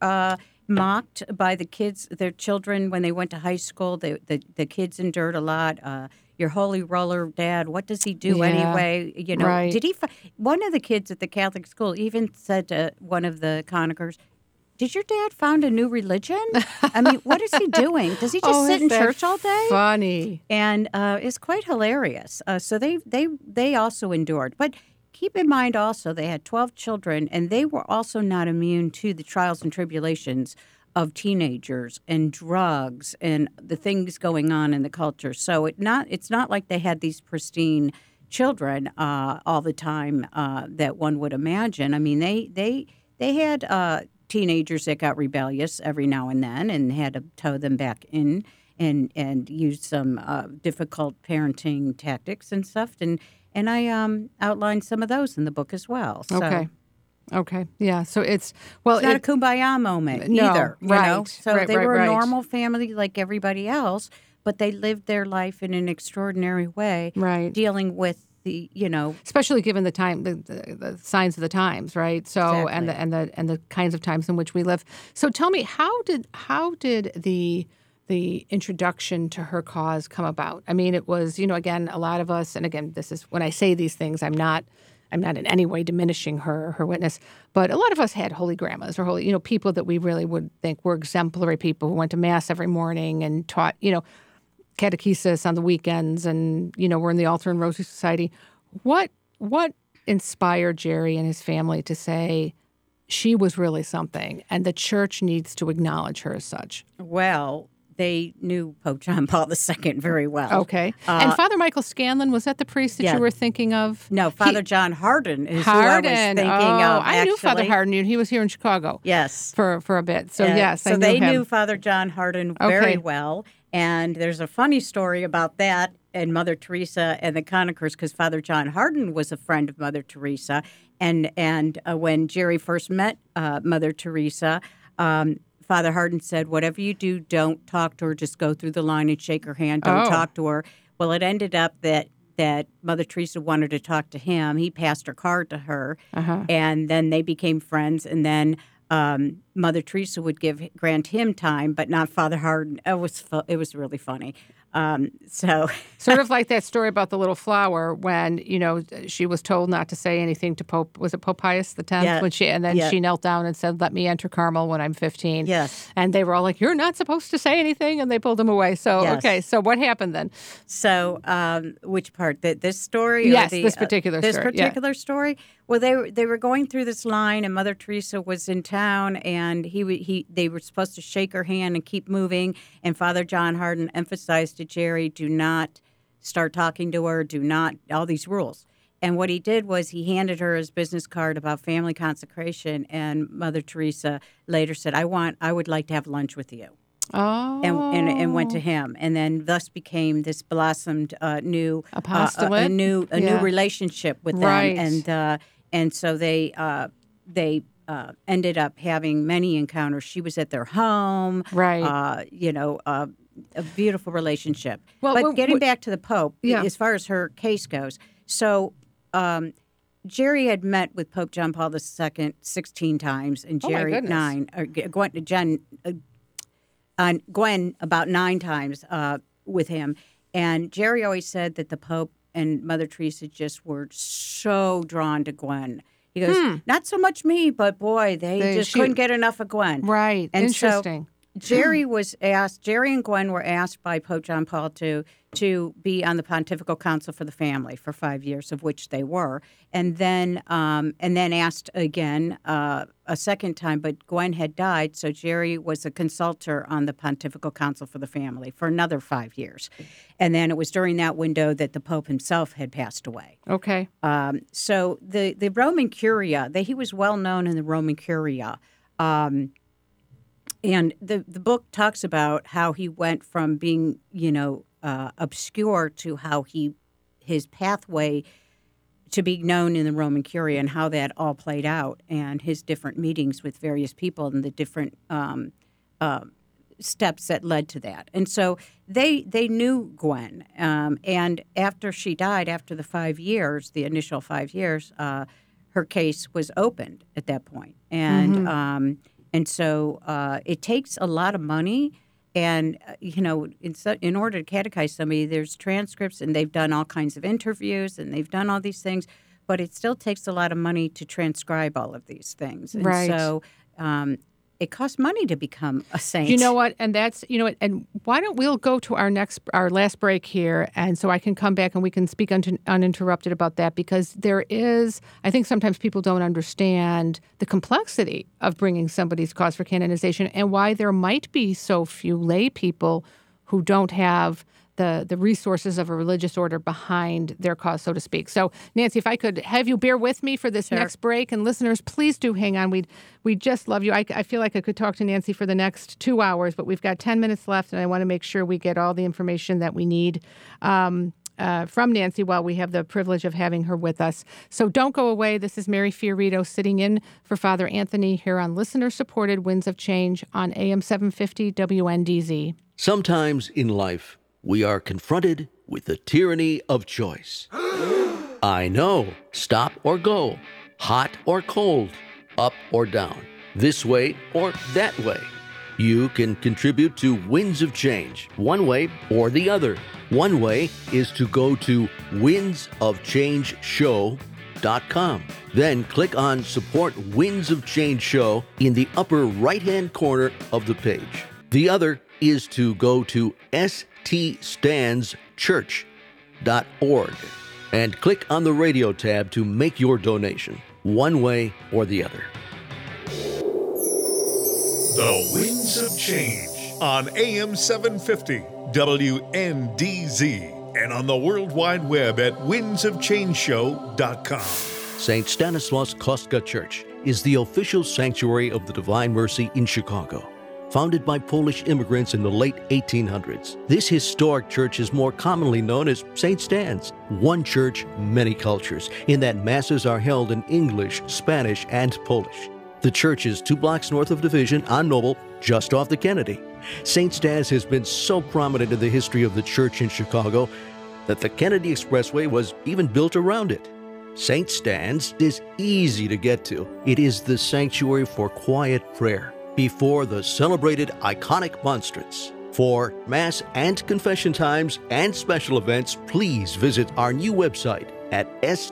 mocked by the kids, their children, when they went to high school. The kids endured a lot. your holy roller dad, what does he do Yeah. anyway? You know, Right. did he? One of the kids at the Catholic school even said to one of the Conagers, "Did your dad found a new religion? I mean, what is he doing? Does he just sit is in that church all day?" Funny. And it's quite hilarious. So they also endured. But keep in mind also they had 12 children, and they were also not immune to the trials and tribulations of teenagers and drugs and the things going on in the culture. So it's not like they had these pristine children all the time that one would imagine. I mean, they had teenagers that got rebellious every now and then and had to tow them back in and use some difficult parenting tactics and stuff. And I outlined some of those in the book as well. So. Okay. Yeah. So it's not a kumbaya moment No, either. You right, know? So right, they right, were right. a normal family like everybody else, but they lived their life in an extraordinary way, Right. dealing with the, especially given the time, the signs of the times, right? So Exactly. and the kinds of times in which we live. So tell me, how did the introduction to her cause come about? I mean, it was, again, a lot of us, and again, this is when I say these things, I'm not in any way diminishing her witness, but a lot of us had holy grandmas or holy, people that we really would think were exemplary people who went to mass every morning and taught, catechesis on the weekends, and we're in the Altar and Rosary Society. What inspired Jerry and his family to say she was really something, and the church needs to acknowledge her as such? Well, they knew Pope John Paul II very well. Okay. And Father Michael Scanlon, was that the priest that yeah. you were thinking of? No, Father John Hardin is Hardin. who I was thinking Oh, of. I knew Father actually. Hardin. He was here in Chicago. Yes. For a bit. So yes, so I knew they him. knew Father John Hardin Okay. very well, and there's a funny story about that and Mother Teresa and the Conakers, because Father John Hardin was a friend of Mother Teresa, and when Jerry first met Mother Teresa, Father Hardin said, "Whatever you do, don't talk to her. Just go through the line and shake her hand. Don't talk to her." Well, it ended up that Mother Teresa wanted to talk to him. He passed her card to her, and then they became friends. And then Mother Teresa would grant him time, but not Father Hardin. It was really funny. So sort of like that story about the little flower when, she was told not to say anything to Pope, was it Pope Pius X? Yeah. When she knelt down and said, "Let me enter Carmel when I'm 15." Yes. And they were all like, "You're not supposed to say anything," and they pulled him away. So, Yes. okay, so what happened then? So, which part? This story? Or Yes, the, this particular story. This particular story. Well, they were going through this line, and Mother Teresa was in town, and they were supposed to shake her hand and keep moving. And Father John Hardin emphasized to Jerry, "Do not start talking to her. Do not all these rules." And what he did was he handed her his business card about family consecration, and Mother Teresa later said, "I would like to have lunch with you." Oh. And went to him, and then thus became this blossomed new apostolate, a new relationship with them, right. And so they ended up having many encounters. She was at their home, right? A beautiful relationship. Well, but getting back to the Pope, yeah. as far as her case goes, so. Jerry had met with Pope John Paul II 16 times, and Jerry 9. Or Gwen about 9 times with him. And Jerry always said that the Pope and Mother Teresa just were so drawn to Gwen. He goes, "Not so much me, but boy, they just couldn't get enough of Gwen." Right. And interesting. So Jerry and Gwen were asked by Pope John Paul to be on the Pontifical Council for the Family for 5 years, of which they were, and then asked again a second time, but Gwen had died, so Jerry was a consultor on the Pontifical Council for the Family for another 5 years, and then it was during that window that the Pope himself had passed away. Okay. So the Roman Curia, he was well known in the Roman Curia. And the book talks about how he went from being, obscure to how his pathway to be known in the Roman Curia and how that all played out, and his different meetings with various people and the different steps that led to that. And so they knew Gwen. And after she died, after the 5 years, the initial 5 years, her case was opened at that point. And And so it takes a lot of money And, in order to catechize somebody, there's transcripts, and they've done all kinds of interviews, and they've done all these things, but it still takes a lot of money to transcribe all of these things. And Right. so it costs money to become a saint. You know what? And that's, and why don't we'll go to our last break here, and so I can come back and we can speak uninterrupted about that, because there is, I think sometimes people don't understand the complexity of bringing somebody's cause for canonization and why there might be so few lay people who don't have the resources of a religious order behind their cause, so to speak. So, Nancy, if I could have you bear with me for this next break, and listeners, please do hang on. We just love you. I feel like I could talk to Nancy for the next 2 hours, but we've got 10 minutes left, and I want to make sure we get all the information that we need from Nancy while we have the privilege of having her with us. So don't go away. This is Mary Fiorito sitting in for Father Anthony here on listener-supported Winds of Change on AM 750 WNDZ. Sometimes in life, we are confronted with the tyranny of choice. I know. Stop or go. Hot or cold. Up or down. This way or that way. You can contribute to Winds of Change, one way or the other. One way is to go to windsofchangeshow.com. Then click on Support Winds of Change Show in the upper right-hand corner of the page. The other is to go to ststandschurch.org and click on the radio tab to make your donation, one way or the other. The Winds of Change on AM 750 WNDZ and on the World Wide Web at windsofchangeshow.com. St. Stanislaus Kostka Church is the official sanctuary of the Divine Mercy in Chicago. Founded by Polish immigrants in the late 1800s, this historic church is more commonly known as St. Stan's. One church, many cultures, in that masses are held in English, Spanish, and Polish. The church is 2 blocks north of Division on Noble, just off the Kennedy. St. Stan's has been so prominent in the history of the church in Chicago that the Kennedy Expressway was even built around it. St. Stan's is easy to get to. It is the sanctuary for quiet prayer before the celebrated iconic monstrance. For Mass and confession times and special events, please visit our new website at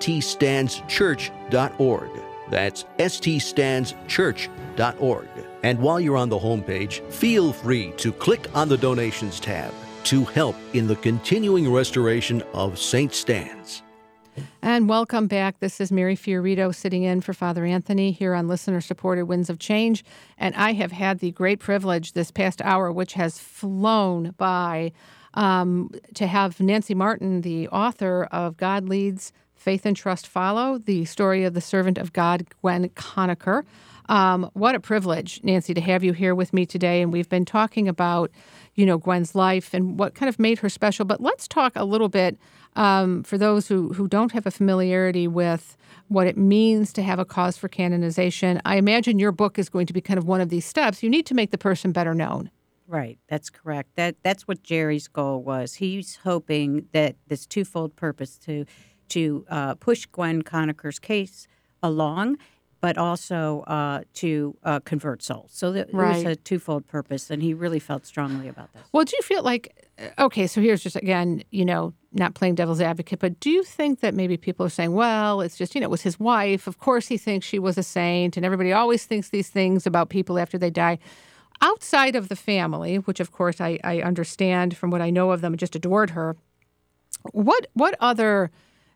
ststandschurch.org. That's ststandschurch.org. And while you're on the homepage, feel free to click on the Donations tab to help in the continuing restoration of St. Stan's. And welcome back. This is Mary Fiorito sitting in for Father Anthony here on listener-supported Winds of Change. And I have had the great privilege this past hour, which has flown by, to have Nancy Martin, the author of God Leads, Faith and Trust Follow, the story of the servant of God, Gwen Conacher. What a privilege, Nancy, to have you here with me today. And we've been talking about, Gwen's life and what kind of made her special. But let's talk a little bit for those who don't have a familiarity with what it means to have a cause for canonization. I imagine your book is going to be kind of one of these steps. You need to make the person better known. Right, that's correct. That's what Jerry's goal was. He's hoping that this twofold purpose to push Gwen Conacher's case along, but also to convert souls. So it was a twofold purpose, and he really felt strongly about this. Well, do you feel like, okay, so here's just, again, not playing devil's advocate, but do you think that maybe people are saying, well, it's just, it was his wife. Of course he thinks she was a saint, and everybody always thinks these things about people after they die. Outside of the family, which, of course, I understand from what I know of them, just adored her, what other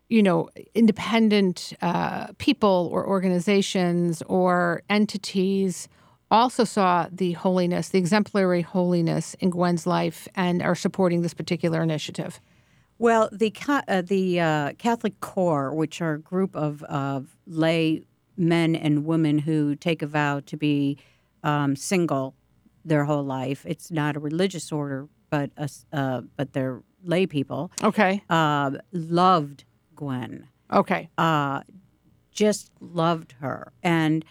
independent people or organizations or entities also saw the holiness, the exemplary holiness in Gwen's life and are supporting this particular initiative? Well, the Catholic Corps, which are a group of lay men and women who take a vow to be single their whole life. It's not a religious order, but they're lay people. Okay. Loved Gwen. Okay. Just loved her. And,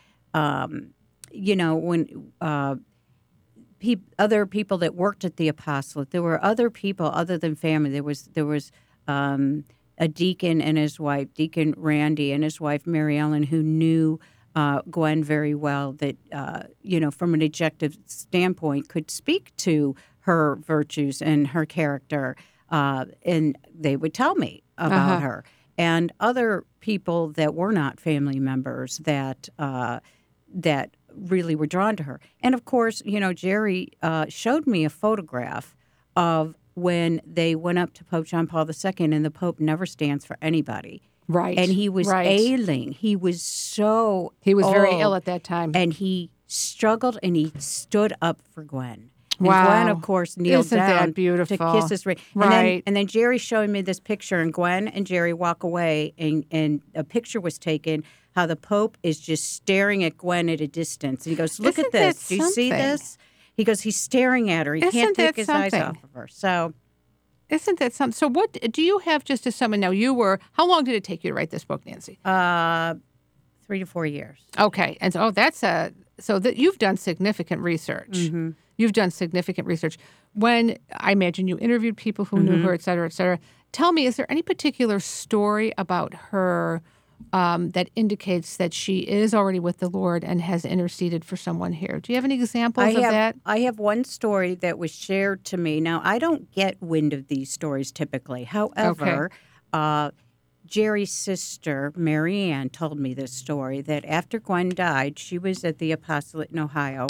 when other people that worked at the apostolate, there were other people other than family. There was a deacon and his wife, Deacon Randy and his wife, Mary Ellen, who knew Gwen very well, that, from an objective standpoint, could speak to her virtues and her character, and they would tell me about her. And other people that were not family members that really were drawn to her. And of course, Jerry showed me a photograph of when they went up to Pope John Paul II, and the Pope never stands for anybody. Right. And he was ailing. He was very ill at that time. And he struggled, and he stood up for Gwen. And Wow. Gwen, of course, kneeled Isn't down that beautiful? to kiss his ring. Right. And then Jerry showed me this picture, and Gwen and Jerry walk away, and a picture was taken how the Pope is just staring at Gwen at a distance. And he goes, look Isn't at this. that Do you see something? this? He goes, he's staring at her. He Isn't can't take that his eyes something? off of her. So Isn't that something? So what do you have just as someone now? How long did it take you to write this book, Nancy? 3 to 4 years. Okay. And so you've done significant research. Mm-hmm. You've done significant research. When I imagine you interviewed people who knew her, et cetera, et cetera. Tell me, is there any particular story about her that indicates that she is already with the Lord and has interceded for someone here? Do you have any examples of that? I have one story that was shared to me. Now, I don't get wind of these stories typically. However, Jerry's sister, Mary Ann, told me this story, that after Gwen died, she was at the Apostolate in Ohio,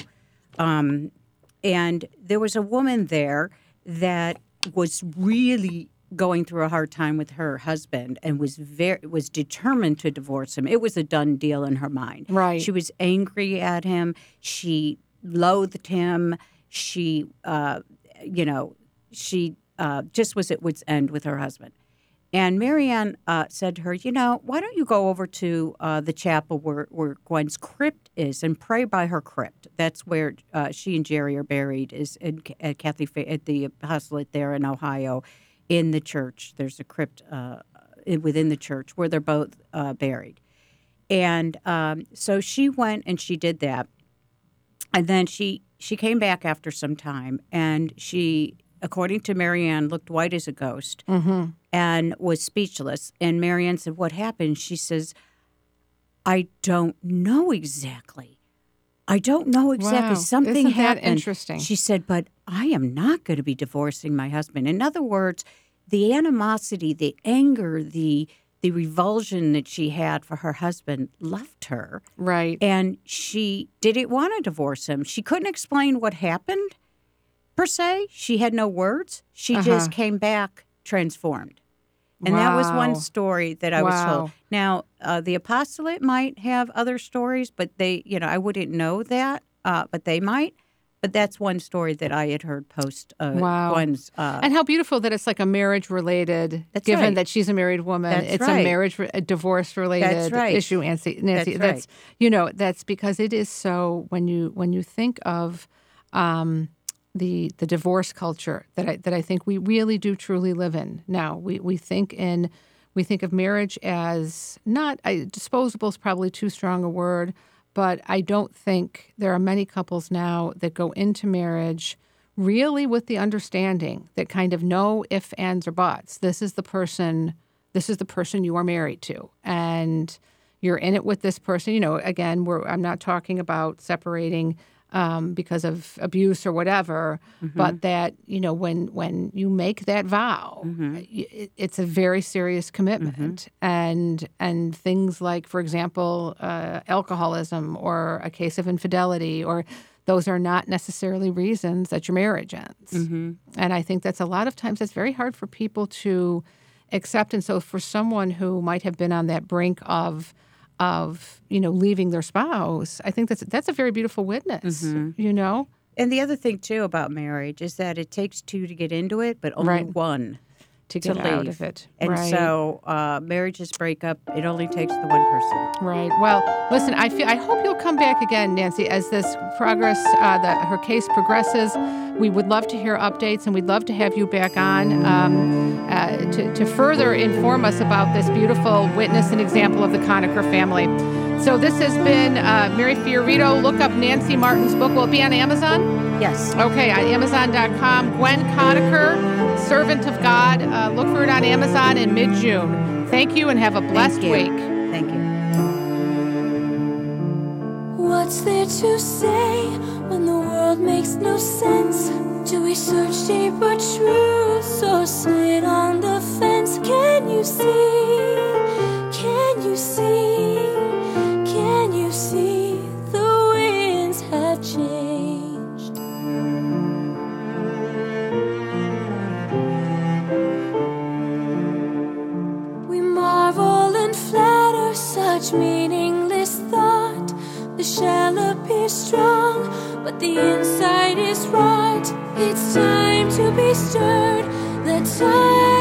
and there was a woman there that was really going through a hard time with her husband and was determined to divorce him. It was a done deal in her mind. Right. She was angry at him. She loathed him. She, just was at wit's end with her husband. And Marianne said to her, why don't you go over to the chapel where Gwen's crypt is and pray by her crypt. That's where she and Jerry are buried, is at the apostolate there in Ohio. In the church, there's a crypt within the church where they're both buried. And so she went and she did that. And then she came back after some time, and she, according to Marianne, looked white as a ghost and was speechless. And Marianne said, what happened? She says, I don't know exactly. Wow. Something Isn't that happened. interesting? She said, but I am not going to be divorcing my husband. In other words, the animosity, the anger, the revulsion that she had for her husband left her. Right. And she didn't want to divorce him. She couldn't explain what happened, per se. She had no words. She just came back transformed. And that was one Wow. story that I was Wow. told. Now, the apostolate might have other stories, but I wouldn't know that, but they might. But that's one story that I had heard post Wow. Gwen's. And how beautiful that it's like a marriage-related, That's given right. that she's a married woman. That's it's right. a divorce-related That's right. issue, Nancy. That's right. That's because it is so, when you think of the divorce culture that I think we really do truly live in now. We think of marriage as disposable is probably too strong a word, but I don't think there are many couples now that go into marriage really with the understanding that kind of no ifs, ands, or buts. This is the person you are married to, and you're in it with this person. Again, I'm not talking about separating because of abuse or whatever, but that, when you make that vow, it's a very serious commitment. And things like, for example, alcoholism or a case of infidelity, or those are not necessarily reasons that your marriage ends. And I think that's a lot of times that's very hard for people to accept. And so for someone who might have been on that brink of leaving their spouse, I think that's a very beautiful witness, And the other thing, too, about marriage is that it takes two to get into it, but only one to get leave. out of it. And right. so marriages break up. It only takes the one person. Right. Well, listen, I hope you'll come back again, Nancy, as this her case progresses. We would love to hear updates, and we'd love to have you back on to further inform us about this beautiful witness and example of the Conacher family. So this has been Mary Fiorito. Look up Nancy Martin's book. Will it be on Amazon? Yes. Okay, on Amazon.com. Gwen Conacher, Servant of God. Look for it on Amazon in mid-June. Thank you, and have a blessed week. Thank you. What's there to say when the world makes no sense? Do we search deep for truths or sit on the fence? Can you see? Can you see? Can you see the winds have changed? We marvel and flatter such meaningless thought. The shell appears strong, but the inside is rot. It's time to be stirred. The time